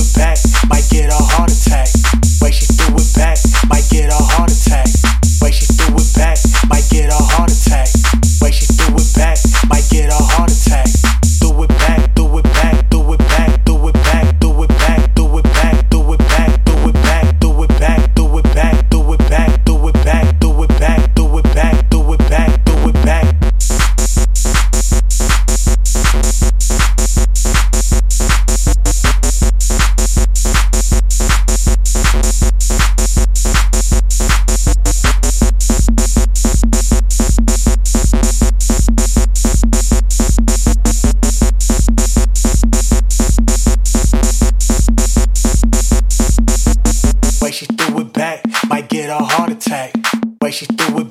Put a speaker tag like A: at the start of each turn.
A: it back, might get a heart attack. Way she threw it back, might get a heart attack. Way she threw it back, might get a heart attack. Way she threw it back, might get a heart attack. Threw it back, threw it back, threw it back, threw it back, threw it back, threw it back, threw it back, threw it back, threw it back, threw it back, threw it back, threw it back, threw it back, threw it back, threw it back, threw it back. Way she threw it back, might get a heart attack. Way she threw it